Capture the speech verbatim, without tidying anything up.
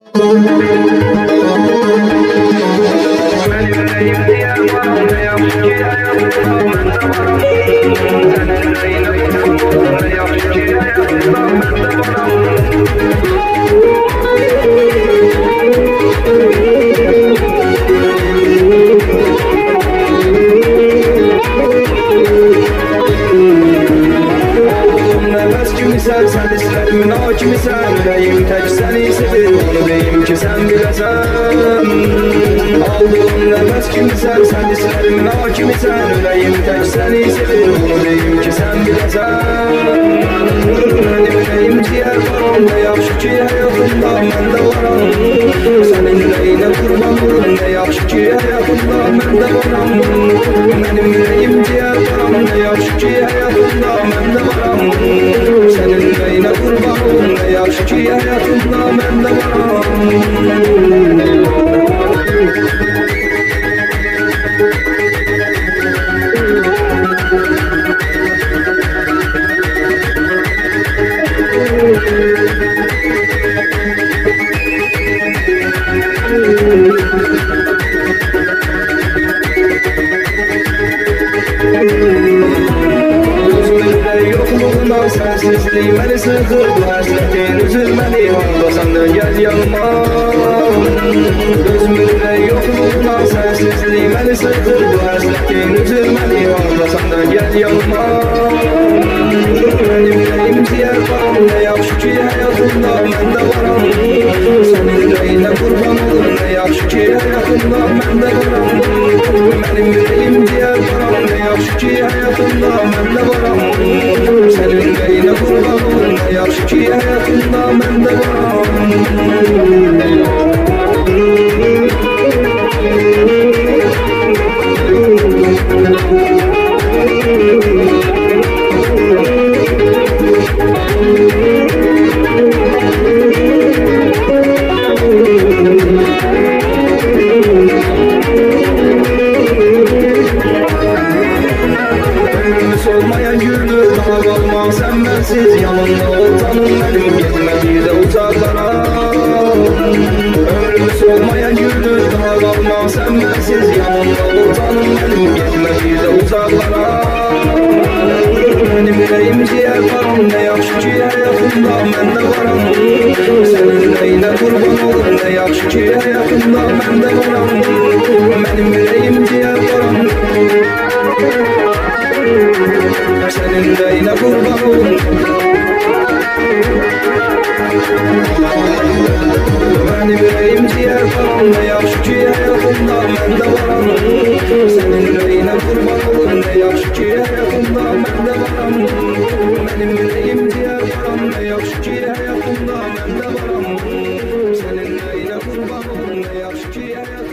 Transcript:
Sen sen isterim nakimi sen yüreğim tek seni sevir onu deyim ki sen bilesen. Aldığım nefes kimi sen sen isterim nakimi sen yüreğim tek seni sevir onu deyim ki sen bilesen. Benim yüreğim ciğer varan ne yaxşı ki hayatımda ben de varan. Senin yüreğine kurban olurum ne yaxşı ki hayatımda ben de varan. Benim yüreğim ciğer varan ne yaxşı ki hayatımda ben de varan. Senin yüreğine kurban olurum ne yaxşı ki hayatımda ben de varan. Yokluğundan sensizliğim beni sığdırdı hasretin üzülmeli onda senden gel yanıma. Gözümde yokluğundan sensizliğim beni sığdırdı hasretin üzülmeli onda senden gel yanıma. Benim yüreğim ciğer varan ne yaxşı ki hayatımda ben de varan. Senin yüreğine kurban olurum ne yaxşı ki hayatımda ben de varan. Benim yüreğim ciğer varan ne yaxşı ki hayatımda ben de varan. Senin yüreğine kurban olurum ne yaxşı ki hayatımda ben de varan. Solmayan güldür daha kalmam sen bensiz yanımda ol tanım benim gitme bir de uzaklara. Ömrümü solmayan güldür daha kalmam sen bensiz yanımda ol tanım benim gitme bir de uzaklara. Benim yüreğim ciğer varan ne yaxşı ki hayatımda ben de varan. Senin yüreğine kurban olurum ne yaxşı ki hayatımda ben de varan. Benim yüreğim ciğer varan senin yüreğine kurban olurum. Benim yüreğim ciğer varan ne yaxşı ki hayatımda ben de varan. Senin yüreğine kurban olurum ne yaxşı ki hayatımda ben de varan. Benim yüreğim ciğer varan ne yaxşı ki hayatımda ben de varan. Senin yüreğine kurban olurum ne yaxşı ki hayatımda